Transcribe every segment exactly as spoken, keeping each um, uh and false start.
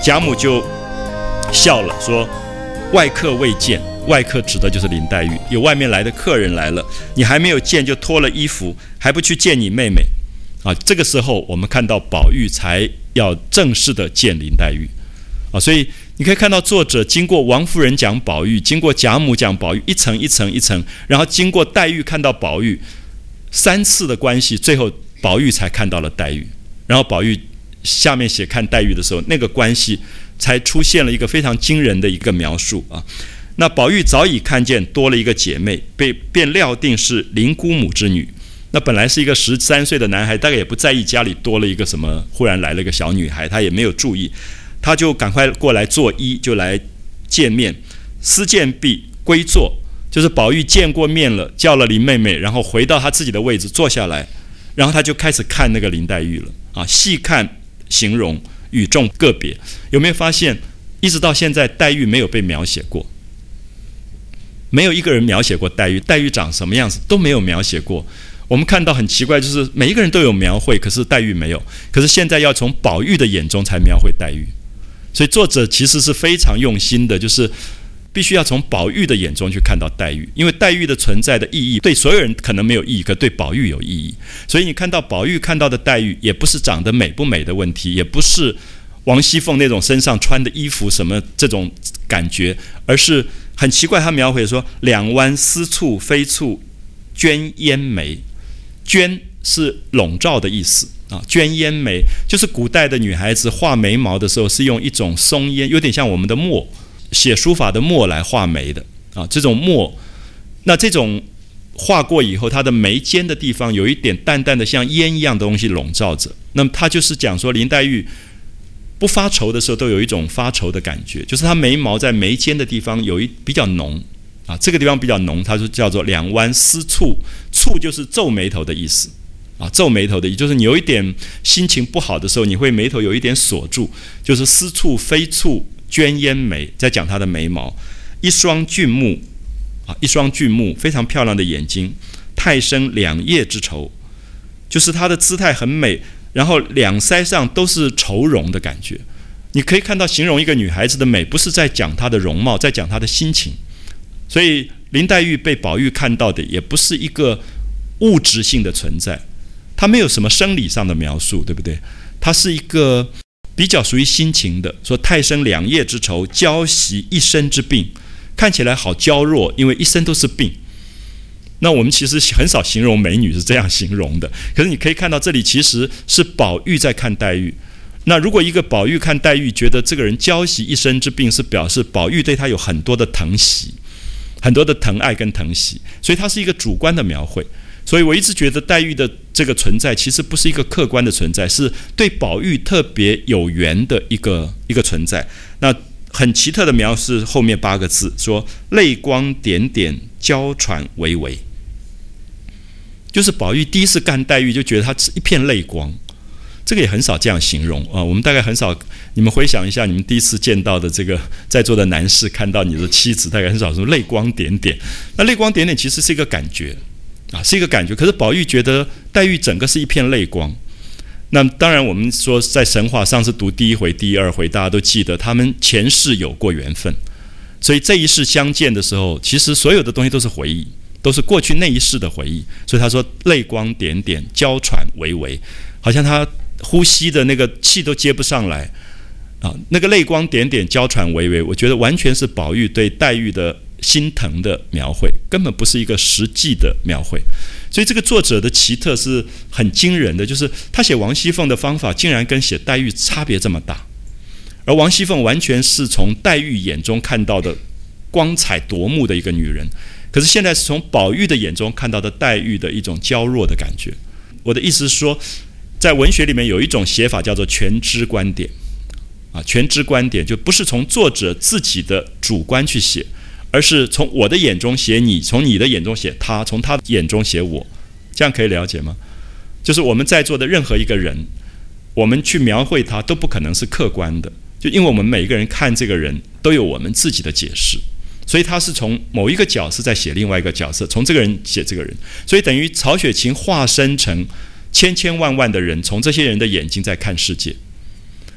贾母就笑了，说外客未见，外客指的就是林黛玉，有外面来的客人来了，你还没有见就脱了衣服，还不去见你妹妹啊？这个时候我们看到宝玉才要正式的见林黛玉啊，所以你可以看到作者经过王夫人讲宝玉，经过贾母讲宝玉，一层一层一层，然后经过黛玉看到宝玉，三次的关系，最后宝玉才看到了黛玉，然后宝玉下面写看黛玉的时候，那个关系才出现了一个非常惊人的一个描述啊。那宝玉早已看见多了一个姐妹，被便料定是林姑母之女。那本来是一个十三岁的男孩，大概也不在意家里多了一个什么，忽然来了一个小女孩，他也没有注意，他就赶快过来作揖，就来见面。私见毕，归坐，就是宝玉见过面了，叫了林妹妹，然后回到他自己的位置坐下来，然后他就开始看那个林黛玉了啊，细看形容，与众个别。有没有发现，一直到现在黛玉没有被描写过？没有一个人描写过黛玉，黛玉长什么样子都没有描写过。我们看到很奇怪，就是每一个人都有描绘，可是黛玉没有。可是现在要从宝玉的眼中才描绘黛玉，所以作者其实是非常用心的，就是必须要从宝玉的眼中去看到黛玉，因为黛玉的存在的意义对所有人可能没有意义，可对宝玉有意义。所以你看到宝玉看到的黛玉，也不是长得美不美的问题，也不是王熙凤那种身上穿的衣服什么这种感觉，而是很奇怪，他描绘说两弯丝蹙飞蹙绢烟眉，绢是笼罩的意思啊，绢烟眉就是古代的女孩子画眉毛的时候是用一种松烟，有点像我们的墨，写书法的墨来画眉的啊，这种墨，那这种画过以后，它的眉间的地方有一点淡淡的像烟一样的东西笼罩着。那么它就是讲说林黛玉不发愁的时候都有一种发愁的感觉，就是她眉毛在眉间的地方有一比较浓啊，这个地方比较浓，它就叫做两弯丝蹙，蹙就是皱眉头的意思啊，皱眉头的意思就是你有一点心情不好的时候，你会眉头有一点锁住，就是丝蹙飞蹙绢烟眉，在讲她的眉毛。一双俊目啊，一双俊目，非常漂亮的眼睛，太生两叶之愁，就是她的姿态很美，然后两腮上都是愁容的感觉。你可以看到形容一个女孩子的美，不是在讲她的容貌，在讲她的心情。所以林黛玉被宝玉看到的也不是一个物质性的存在，她没有什么生理上的描述，对不对？她是一个比较属于心情的，说太生两叶之愁，娇袭一身之病，看起来好娇弱，因为一身都是病。那我们其实很少形容美女是这样形容的，可是你可以看到这里其实是宝玉在看黛玉。那如果一个宝玉看黛玉觉得这个人娇袭一身之病，是表示宝玉对她有很多的疼惜，很多的疼爱跟疼惜，所以它是一个主观的描绘。所以我一直觉得黛玉的这个存在其实不是一个客观的存在，是对宝玉特别有缘的一个一个存在。那很奇特的描述后面八个字，说泪光点点，娇喘微微，就是宝玉第一次看黛玉就觉得她是一片泪光，这个也很少这样形容啊。我们大概很少，你们回想一下，你们第一次见到的这个在座的男士看到你的妻子，大概很少说泪光点点。那泪光点点其实是一个感觉啊，是一个感觉。可是宝玉觉得黛玉整个是一片泪光。那当然，我们说在神话上次读第一回、第二回，大家都记得他们前世有过缘分，所以这一世相见的时候，其实所有的东西都是回忆，都是过去那一世的回忆。所以他说泪光点点，娇喘微微，好像他呼吸的那个气都接不上来啊，那个泪光点点，娇喘微微，我觉得完全是宝玉对黛玉的心疼的描绘，根本不是一个实际的描绘。所以这个作者的奇特是很惊人的，就是他写王熙凤的方法竟然跟写黛玉差别这么大，而王熙凤完全是从黛玉眼中看到的光彩夺目的一个女人，可是现在是从宝玉的眼中看到的黛玉的一种娇弱的感觉。我的意思是说，在文学里面有一种写法叫做全知观点啊，全知观点就不是从作者自己的主观去写，而是从我的眼中写你，从你的眼中写他，从他的眼中写我，这样可以了解吗？就是我们在座的任何一个人，我们去描绘他都不可能是客观的，就因为我们每一个人看这个人都有我们自己的解释，所以他是从某一个角色在写另外一个角色，从这个人写这个人，所以等于曹雪芹化身成千千万万的人，从这些人的眼睛在看世界。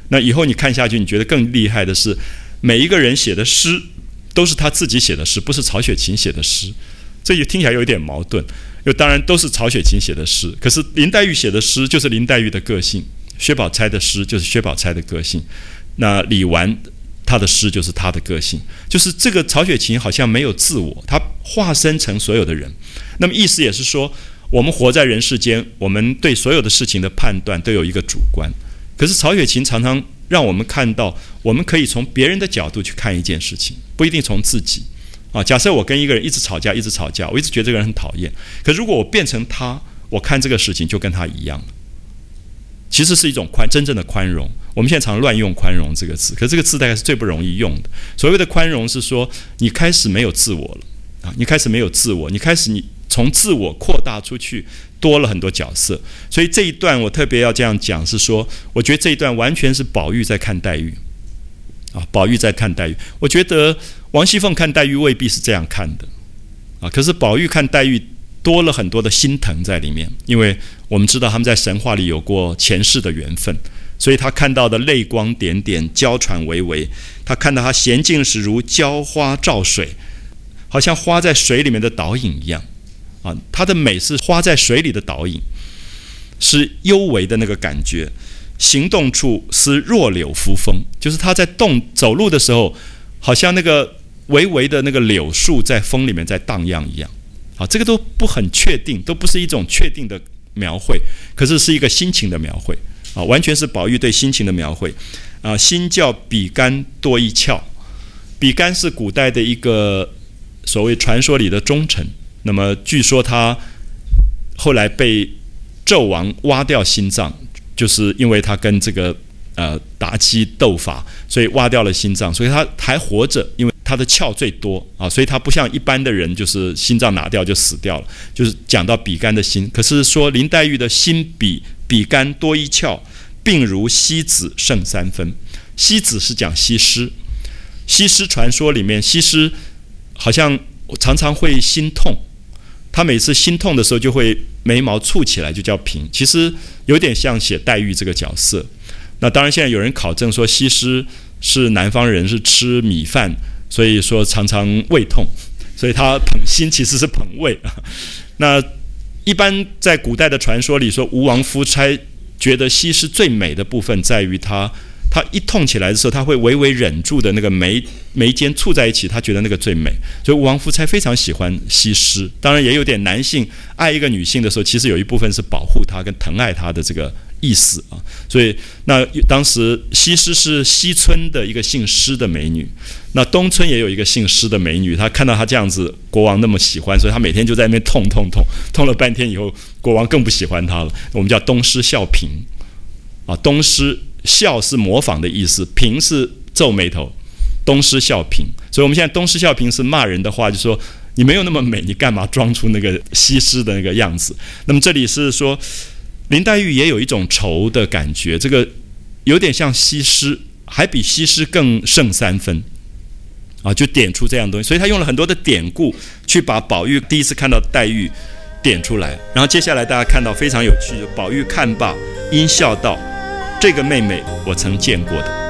那以后你看下去，你觉得更厉害的是，每一个人写的诗都是他自己写的诗，不是曹雪芹写的诗。这也听起来有一点矛盾，因为当然都是曹雪芹写的诗，可是林黛玉写的诗就是林黛玉的个性，薛宝钗的诗就是薛宝钗的个性，那李纨他的诗就是他的个性，就是这个曹雪芹好像没有自我，他化身成所有的人。那么意思也是说，我们活在人世间，我们对所有的事情的判断都有一个主观，可是曹雪芹常常让我们看到，我们可以从别人的角度去看一件事情，不一定从自己啊。假设我跟一个人一直吵架，一直吵架，我一直觉得这个人很讨厌，可是如果我变成他，我看这个事情就跟他一样了。其实是一种宽，真正的宽容。我们现在常乱用宽容这个字，可是这个字大概是最不容易用的。所谓的宽容是说，你开始没有自我了啊，你开始没有自我，你开始你从自我扩大出去，多了很多角色。所以这一段我特别要这样讲，是说，我觉得这一段完全是宝玉在看黛玉啊，宝玉在看黛玉。我觉得王熙凤看黛玉未必是这样看的啊，可是宝玉看黛玉多了很多的心疼在里面，因为我们知道他们在神话里有过前世的缘分，所以他看到的泪光点点，娇喘微微，他看到他娴静时如娇花照水，好像花在水里面的倒影一样啊，他的美是花在水里的倒影，是幽微的那个感觉。行动处似弱柳扶风，就是他在动走路的时候，好像那个微微的那个柳树在风里面在荡漾一样。好，这个都不很确定，都不是一种确定的描绘，可是是一个心情的描绘啊，完全是宝玉对心情的描绘啊。心较比干多一窍，比干是古代的一个所谓传说里的忠臣，那么据说他后来被纣王挖掉心脏，就是因为他跟这个呃妲己斗法，所以挖掉了心脏，所以他还活着，因为他的窍最多啊，所以他不像一般的人，就是心脏拿掉就死掉了。就是讲到比干的心，可是说林黛玉的心比比干多一窍，并如西子胜三分。西子是讲西施，西施传说里面，西施好像常常会心痛，她每次心痛的时候就会眉毛蹙起来，就叫颦，其实有点像写黛玉这个角色。那当然现在有人考证说西施是南方人，是吃米饭，所以说常常胃痛，所以他捧心其实是捧胃。那一般在古代的传说里说，吴王夫差觉得西施最美的部分在于她，她一痛起来的时候，她会微微忍住的那个眉眉间蹙在一起，她觉得那个最美。所以吴王夫差非常喜欢西施，当然也有点男性爱一个女性的时候，其实有一部分是保护她跟疼爱她的这个意思啊。所以那当时西施是西村的一个姓施的美女，那东村也有一个姓施的美女，她看到她这样子，国王那么喜欢，所以她每天就在那边痛痛痛痛了半天以后，国王更不喜欢她了。我们叫东施效颦啊，东施笑是模仿的意思，颦是皱眉头，东施效颦。所以我们现在东施效颦是骂人的话，就说你没有那么美，你干嘛装出那个西施的那个样子？那么这里是说林黛玉也有一种愁的感觉，这个有点像西施，还比西施更胜三分啊，就点出这样的东西。所以他用了很多的典故去把宝玉第一次看到黛玉点出来。然后接下来大家看到非常有趣，宝玉看罢因笑道：“这个妹妹我曾见过的。”